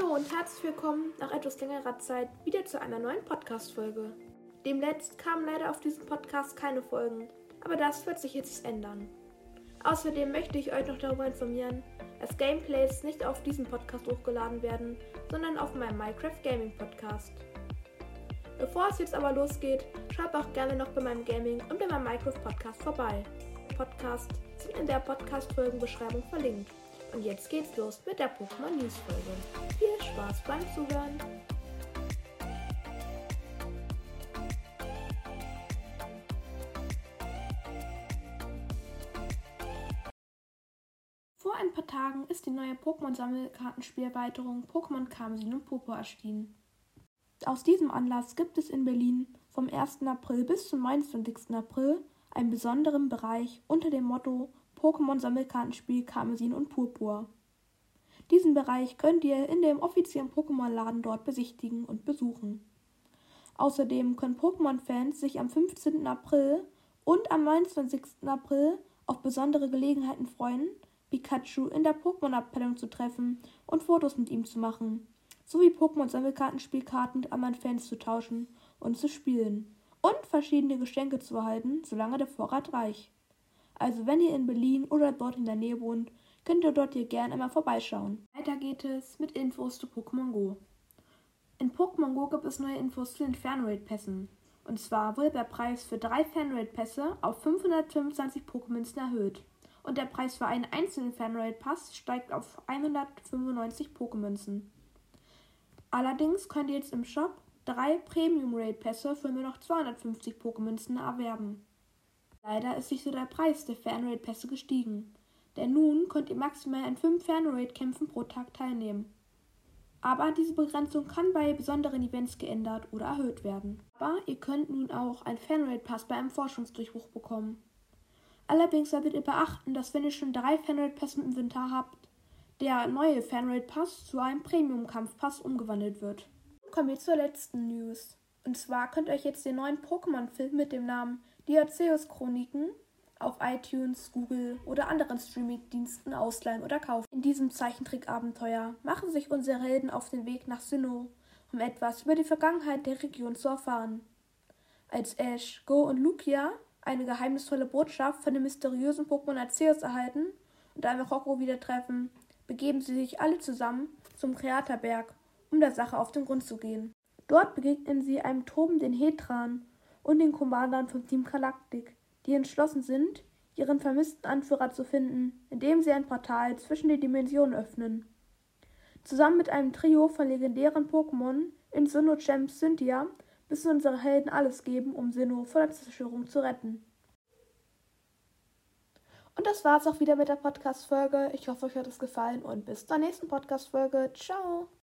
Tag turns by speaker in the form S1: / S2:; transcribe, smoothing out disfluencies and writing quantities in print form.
S1: Hallo und herzlich willkommen nach etwas längerer Zeit wieder zu einer neuen Podcast-Folge. Demnächst kamen leider auf diesem Podcast keine Folgen, aber das wird sich jetzt ändern. Außerdem möchte ich euch noch darüber informieren, dass Gameplays nicht auf diesem Podcast hochgeladen werden, sondern auf meinem Minecraft Gaming Podcast. Bevor es jetzt aber losgeht, schaut auch gerne noch bei meinem Gaming und bei meinem Minecraft Podcast vorbei. Podcasts sind in der Podcast-Folgenbeschreibung verlinkt. Und jetzt geht's los mit der Pokémon News Folge. Viel Spaß beim Zuhören! Vor ein paar Tagen ist die neue Pokémon-Sammelkartenspielerweiterung Pokémon Karmesin und Purpur erschienen. Aus diesem Anlass gibt es in Berlin vom 1. April bis zum 29. April einen besonderen Bereich unter dem Motto Pokémon-Sammelkartenspiel Karmesin und Purpur. Diesen Bereich könnt ihr in dem offiziellen Pokémon-Laden dort besichtigen und besuchen. Außerdem können Pokémon-Fans sich am 15. April und am 29. April auf besondere Gelegenheiten freuen, Pikachu in der Pokémon-Abteilung zu treffen und Fotos mit ihm zu machen, sowie Pokémon-Sammelkartenspielkarten mit anderen Fans zu tauschen und zu spielen und verschiedene Geschenke zu erhalten, solange der Vorrat reicht. Also wenn ihr in Berlin oder dort in der Nähe wohnt, könnt ihr dort hier gerne einmal vorbeischauen. Weiter geht es mit Infos zu Pokémon Go. In Pokémon Go gibt es neue Infos zu den Fanrate-Pässen. Und zwar wurde der Preis für 3 Fanrate-Pässe auf 525 Pokémünzen erhöht. Und der Preis für einen einzelnen Fanrate-Pass steigt auf 195 Pokémünzen. Allerdings könnt ihr jetzt im Shop 3 Premium-Rate-Pässe für nur noch 250 Pokémünzen erwerben. Leider ist sich so der Preis der Fanrate-Pässe gestiegen. Denn nun könnt ihr maximal an 5 Fanrate-Kämpfen pro Tag teilnehmen. Aber diese Begrenzung kann bei besonderen Events geändert oder erhöht werden. Aber ihr könnt nun auch einen Fanrate-Pass bei einem Forschungsdurchbruch bekommen. Allerdings solltet ihr beachten, dass wenn ihr schon 3 Fanrate-Pässe im Inventar habt, der neue Fanrate-Pass zu einem Premium-Kampfpass umgewandelt wird. Kommen wir zur letzten News. Und zwar könnt ihr euch jetzt den neuen Pokémon-Film mit dem Namen Die Arceus-Chroniken auf iTunes, Google oder anderen Streaming-Diensten ausleihen oder kaufen. In diesem Zeichentrick-Abenteuer machen sich unsere Helden auf den Weg nach Sinnoh, um etwas über die Vergangenheit der Region zu erfahren. Als Ash, Go und Lugia eine geheimnisvolle Botschaft von dem mysteriösen Pokémon Arceus erhalten und einmal Rocco wieder treffen, begeben sie sich alle zusammen zum Kreaterberg, um der Sache auf den Grund zu gehen. Dort begegnen sie einem tobenden Heatran und den Commandern vom Team Galactic, die entschlossen sind, ihren vermissten Anführer zu finden, indem sie ein Portal zwischen die Dimensionen öffnen. Zusammen mit einem Trio von legendären Pokémon in Sinnoh Champs Cynthia müssen unsere Helden alles geben, um Sinnoh vor der Zerstörung zu retten. Und das war's auch wieder mit der Podcast-Folge. Ich hoffe, euch hat es gefallen und bis zur nächsten Podcast-Folge. Ciao!